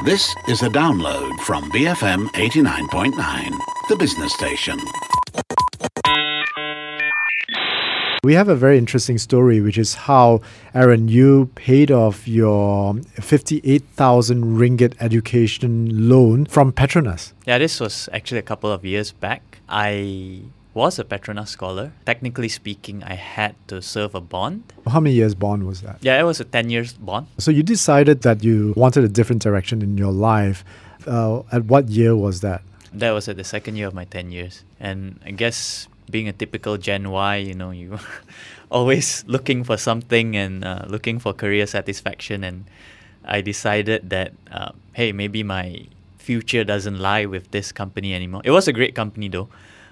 This is a download from BFM 89.9, the business station. We have a very interesting story, which is how, Aaron, you paid off your 58,000 ringgit education loan from Petronas. Yeah, this was actually a couple of years back. I was a Petronas scholar. Technically speaking, I had to serve a bond. How many years bond was that? Yeah, it was a 10 years bond. So you decided that you wanted a different direction in your life. At what year was that? That was at the second year of my 10 years. And I guess being a typical Gen Y, you always looking for something and looking for career satisfaction. And I decided that, hey, maybe my future doesn't lie with this company anymore. It was a great company though.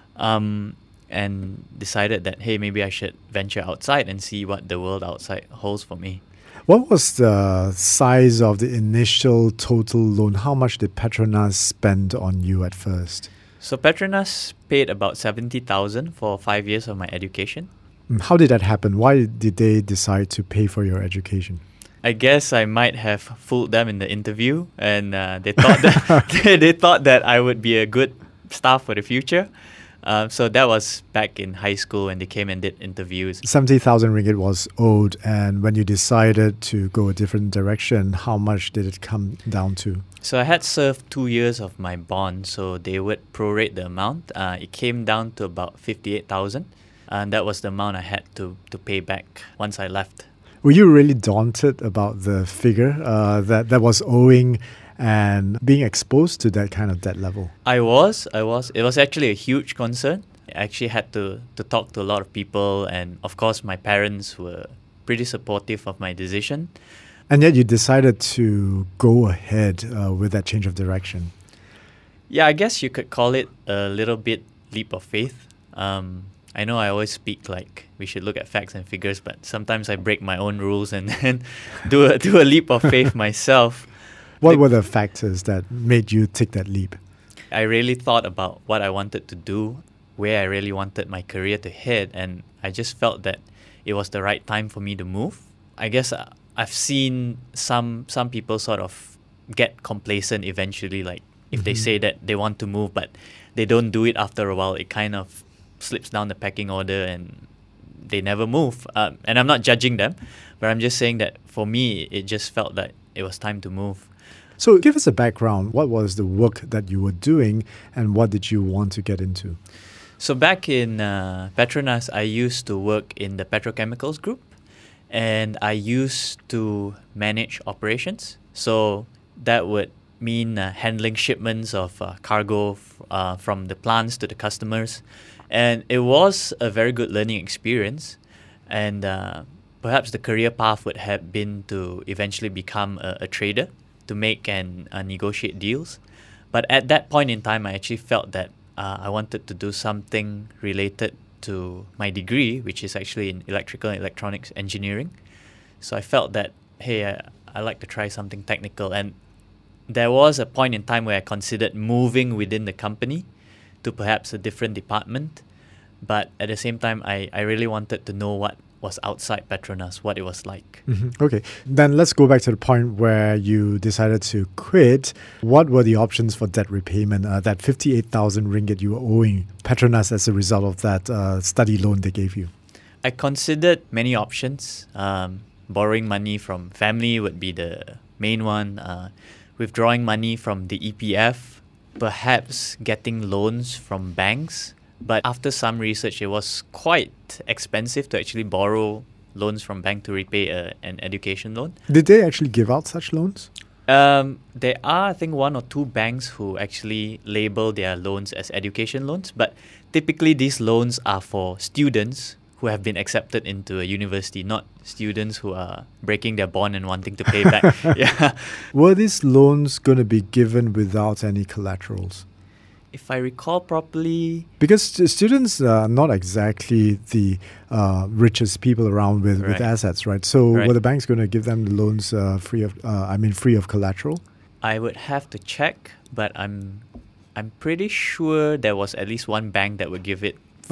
And decided that, hey, maybe I should venture outside and see what the world outside holds for me. What was the size of the initial total loan? How much did Petronas spend on you at first? So Petronas paid about 70,000 for 5 years of my education. How did that happen? Why did they decide to pay for your education? I guess I might have fooled them in the interview, and they thought that they thought that I would be a good staff for the future. So that was back in high school when they came and did interviews. 70,000 ringgit was owed, and when you decided to go a different direction, how much did it come down to? So I had served 2 years of my bond, so they would prorate the amount. It came down to about 58,000, and that was the amount I had to pay back once I left. Were you really daunted about the figure that was owing and being exposed to that kind of debt level? I was. It was actually a huge concern. I actually had to talk to a lot of people, and of course my parents were pretty supportive of my decision. And yet you decided to go ahead with that change of direction. Yeah, I guess you could call it a little bit leap of faith. I know I always speak like we should look at facts and figures, but sometimes I break my own rules and then do a leap of faith myself. What were the factors that made you take that leap? I really thought about what I wanted to do, where I really wanted my career to head, and I just felt that it was the right time for me to move. I guess I've seen some people sort of get complacent eventually, like if they say that they want to move but they don't do it after a while, it kind of slips down the pecking order and they never move. And I'm not judging them, but I'm just saying that for me, it just felt that it was time to move. So give us a background. What was the work that you were doing and what did you want to get into? So back in Petronas, I used to work in the petrochemicals group, and I used to manage operations. So that would mean handling shipments of cargo from the plants to the customers. And it was a very good learning experience. And perhaps the career path would have been to eventually become a trader, to make and negotiate deals. But at that point in time, I actually felt that I wanted to do something related to my degree, which is actually in electrical and electronics engineering. So I felt that, hey, I like to try something technical. And there was a point in time where I considered moving within the company to perhaps a different department. But at the same time, I really wanted to know what was outside Petronas, what it was like. Okay, then let's go back to the point where you decided to quit. What were the options for debt repayment? That 58,000 ringgit you were owing Petronas as a result of that study loan they gave you. I considered many options. Borrowing money from family would be the main one. Withdrawing money from the EPF, perhaps getting loans from banks. But after some research, it was quite expensive to actually borrow loans from bank to repay an education loan. Did they actually give out such loans? There are, I think, 1 or 2 banks who actually label their loans as education loans. But typically, these loans are for students who have been accepted into a university, not students who are breaking their bond and wanting to pay back. Yeah. Were these loans going to be given without any collaterals? If I recall properly... Because students are not exactly the richest people around with assets, right? So were the banks going to give them the loans free of collateral? I would have to check, but I'm pretty sure there was at least one bank that would give it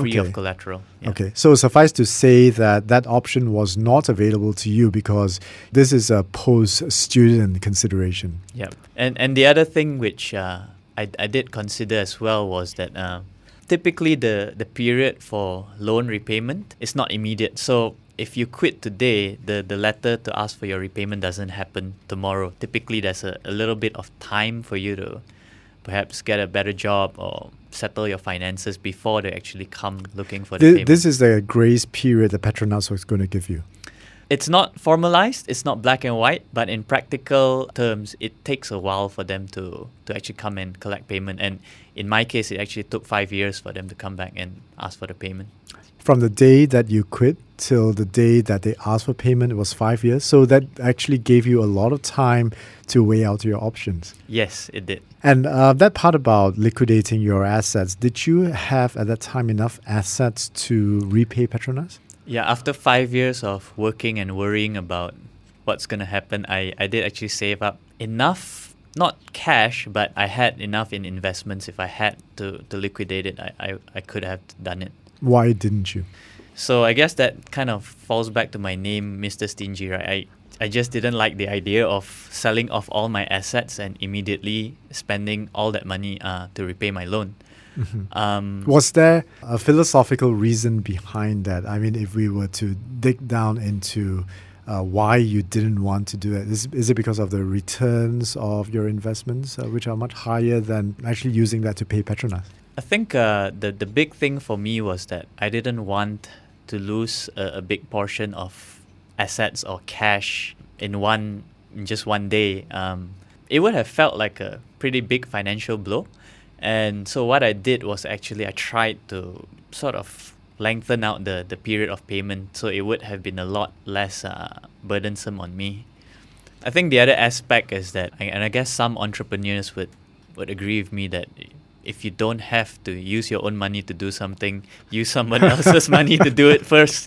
free of collateral. Yeah. Okay, so suffice to say that that option was not available to you because this is a post-student consideration. Yep. And the other thing which I did consider as well was that typically the period for loan repayment is not immediate. So if you quit today, the letter to ask for your repayment doesn't happen tomorrow. Typically, there's a little bit of time for you to perhaps get a better job or settle your finances before they actually come looking for the payment. This is the grace period that Petronas was going to give you. It's not formalized, it's not black and white, but in practical terms, it takes a while for them to actually come and collect payment. And in my case, it actually took 5 years for them to come back and ask for the payment. From the day that you quit till the day that they asked for payment, it was 5 years. So that actually gave you a lot of time to weigh out your options. Yes, it did. And that part about liquidating your assets, did you have at that time enough assets to repay Petronas? Yeah, after 5 years of working and worrying about what's going to happen, I did actually save up enough, not cash, but I had enough in investments. If I had to liquidate it, I could have done it. Why didn't you? So I guess that kind of falls back to my name, Mr. Stingy, right? I just didn't like the idea of selling off all my assets and immediately spending all that money to repay my loan. Mm-hmm. Was there a philosophical reason behind that? I mean, if we were to dig down into why you didn't want to do it, is it because of the returns of your investments, which are much higher than actually using that to pay Petronas? I think the big thing for me was that I didn't want to lose a big portion of assets or cash in just one day. It would have felt like a pretty big financial blow. And so what I did was actually I tried to sort of lengthen out the period of payment so it would have been a lot less burdensome on me. I think the other aspect is that, and I guess some entrepreneurs would agree with me, that if you don't have to use your own money to do something, use someone else's money to do it first.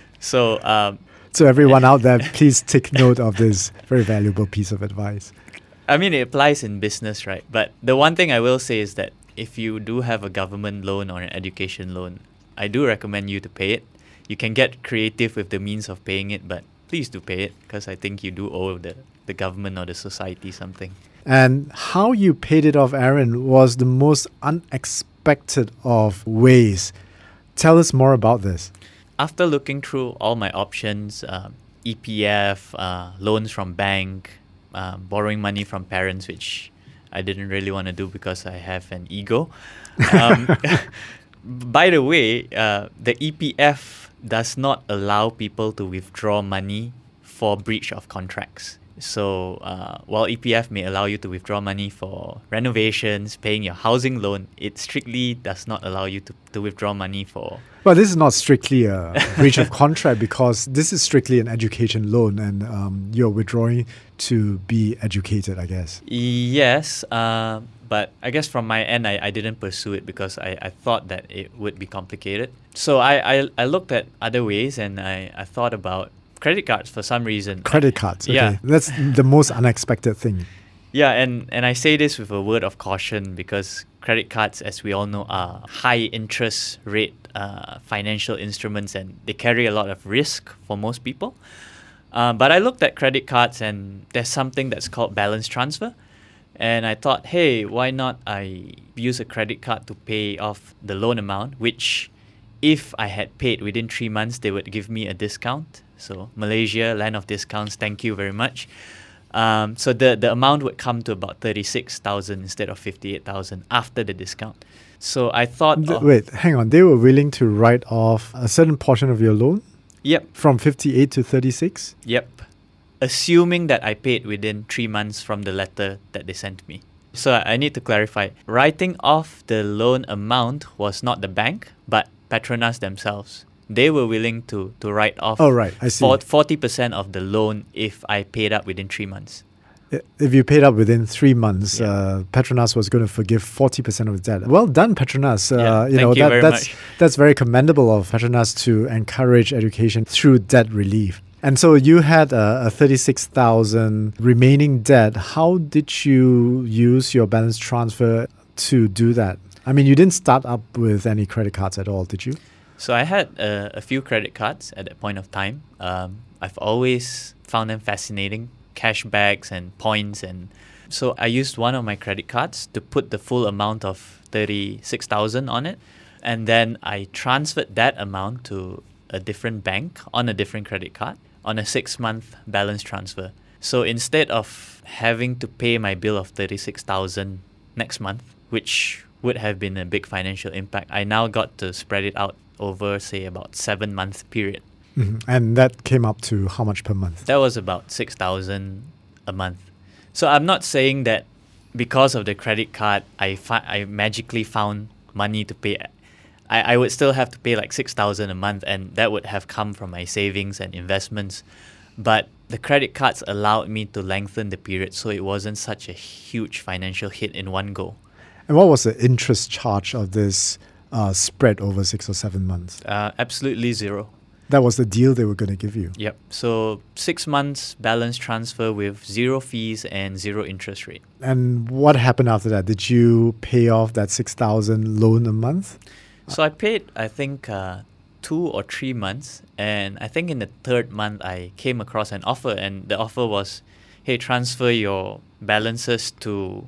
So everyone out there, please take note of this very valuable piece of advice. I mean, it applies in business, right? But the one thing I will say is that if you do have a government loan or an education loan, I do recommend you to pay it. You can get creative with the means of paying it, but please do pay it because I think you do owe the government or the society something. And how you paid it off, Aaron, was the most unexpected of ways. Tell us more about this. After looking through all my options, EPF, loans from bank, borrowing money from parents, which I didn't really want to do because I have an ego. By the way, the EPF does not allow people to withdraw money for breach of contracts. So while EPF may allow you to withdraw money for renovations, paying your housing loan, it strictly does not allow you to withdraw money for... Well, this is not strictly a breach of contract because this is strictly an education loan and you're withdrawing to be educated, I guess. Yes, but I guess from my end, I didn't pursue it because I thought that it would be complicated. So I looked at other ways and I thought about credit cards for some reason. Credit cards, okay. Yeah. That's the most unexpected thing. Yeah, and I say this with a word of caution because credit cards, as we all know, are high interest rate financial instruments and they carry a lot of risk for most people. But I looked at credit cards and there's something that's called balance transfer. And I thought, hey, why not I use a credit card to pay off the loan amount, which if I had paid within 3 months, they would give me a discount. So Malaysia, land of discounts, thank you very much. So the amount would come to about 36,000 instead of 58,000 after the discount. So I thought... Wait, hang on. They were willing to write off a certain portion of your loan? Yep. From 58 to 36? Yep. Assuming that I paid within 3 months from the letter that they sent me. So I need to clarify. Writing off the loan amount was not the bank, but Petronas themselves. They were willing to write off 40% of the loan if I paid up within 3 months. If you paid up within 3 months, Petronas was going to forgive 40% of the debt. Well done, Petronas. Thank you very much. That's very commendable of Petronas to encourage education through debt relief. And so you had a 36,000 remaining debt. How did you use your balance transfer to do that? I mean, you didn't start up with any credit cards at all, did you? So I had a few credit cards at that point of time. I've always found them fascinating, cashbacks and points. And so I used one of my credit cards to put the full amount of 36,000 on it. And then I transferred that amount to a different bank on a different credit card on a 6-month balance transfer. So instead of having to pay my bill of 36,000 next month, which would have been a big financial impact, I now got to spread it out over, say, about 7-month period. Mm-hmm. And that came up to how much per month? That was about 6,000 a month. So I'm not saying that because of the credit card, I magically found money to pay. I would still have to pay like 6,000 a month, and that would have come from my savings and investments. But the credit cards allowed me to lengthen the period, so it wasn't such a huge financial hit in one go. And what was the interest charge of this spread over 6 or 7 months? Absolutely zero. That was the deal they were going to give you? Yep. So 6 months balance transfer with 0 fees and 0 interest rate. And what happened after that? Did you pay off that 6,000 loan a month? So I paid, I think, 2 or 3 months. And I think in the 3rd month, I came across an offer. And the offer was, hey, transfer your balances to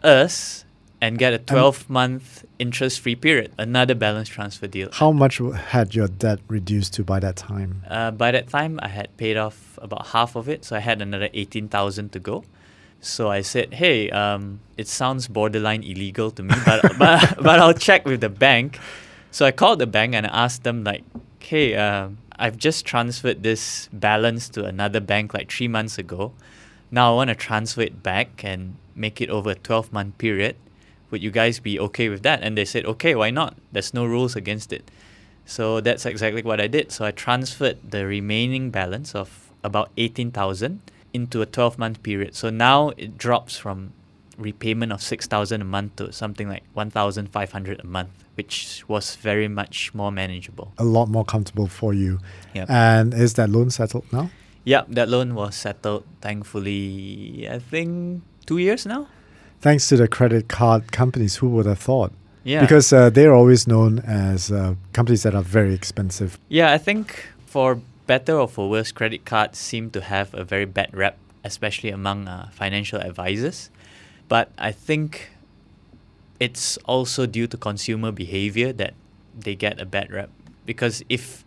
us and get a 12-month interest-free period, another balance transfer deal. How much had your debt reduced to by that time? By that time, I had paid off about half of it. So I had another 18,000 to go. So I said, hey, it sounds borderline illegal to me, but I'll check with the bank. So I called the bank and I asked them, like, hey, I've just transferred this balance to another bank like 3 months ago. Now I want to transfer it back and make it over a 12-month period. Would you guys be okay with that? And they said, okay, why not? There's no rules against it. So that's exactly what I did. So I transferred the remaining balance of about 18,000 into a 12-month period. So now it drops from repayment of 6,000 a month to something like 1,500 a month, which was very much more manageable. A lot more comfortable for you. Yep. And is that loan settled now? Yeah, that loan was settled, thankfully, I think 2 years now. Thanks to the credit card companies, who would have thought? Yeah. Because they're always known as companies that are very expensive. Yeah, I think for better or for worse, credit cards seem to have a very bad rep, especially among financial advisors. But I think it's also due to consumer behavior that they get a bad rep. Because if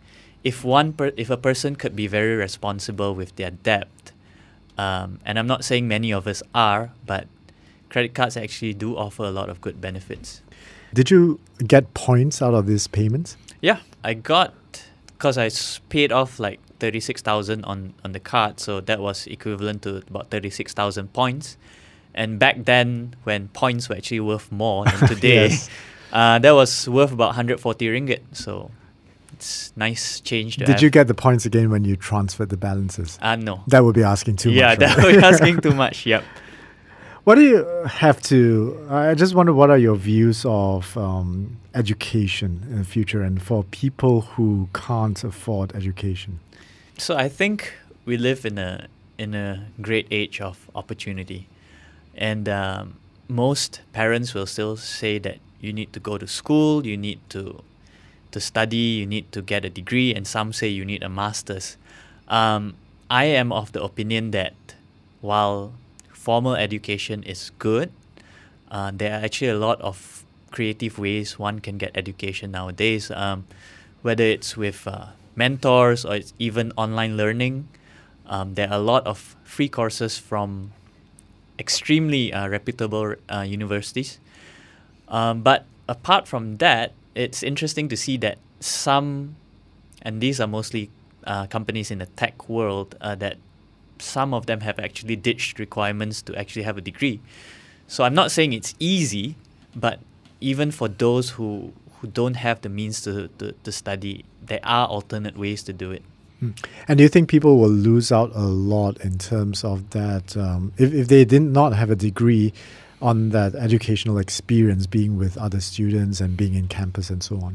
a person could be very responsible with their debt, and I'm not saying many of us are, but credit cards actually do offer a lot of good benefits. Did you get points out of these payments? Yeah, I got, because I paid off like 36,000 on the card, so that was equivalent to about 36,000 points. And back then, when points were actually worth more than today, Yes. That was worth about 140 ringgit. So it's nice change to have. Did you get the points again when you transferred the balances? No. That would be asking too much. Yeah, right? that was asking too much. Yep. What do you have to... I just wonder, what are your views of education in the future and for people who can't afford education? So I think we live in a great age of opportunity. And most parents will still say that you need to go to school, you need to study, you need to get a degree, and some say you need a master's. I am of the opinion that while formal education is good, there are actually a lot of creative ways one can get education nowadays, whether it's with mentors or it's even online learning. There are a lot of free courses from extremely reputable universities. But apart from that, it's interesting to see that some, and these are mostly companies in the tech world, that some of them have actually ditched requirements to actually have a degree. So I'm not saying it's easy, but even for those who don't have the means to study, there are alternate ways to do it. And do you think people will lose out a lot in terms of that, if they did not have a degree, on that educational experience, being with other students and being in campus and so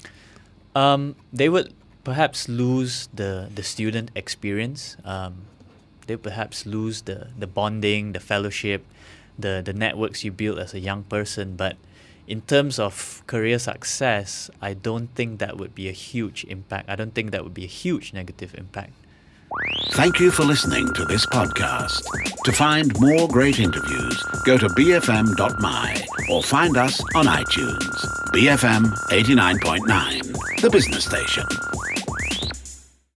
on? They would perhaps lose the student experience. They perhaps lose the bonding, the fellowship, the networks you build as a young person. But in terms of career success, I don't think that would be a huge impact. I don't think that would be a huge negative impact. Thank you for listening to this podcast. To find more great interviews, go to bfm.my or find us on iTunes. BFM 89.9, the business station.